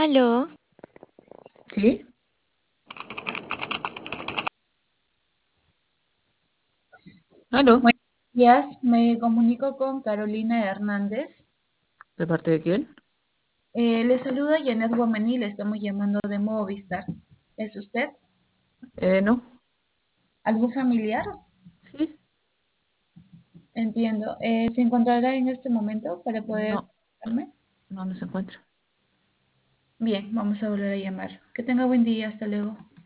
Aló, ¿Sí? ¿Aló? Buenos días, me comunico con Carolina Hernández. ¿De parte de quién? Le saluda Janet Guamaní, le estamos llamando de Movistar. ¿Es usted? No. ¿Algún familiar? ¿Sí? Entiendo. ¿Se encontrará en este momento para poder No, comunicarme? no se encuentra. Bien, vamos a volver a llamar. Que tenga buen día, hasta luego.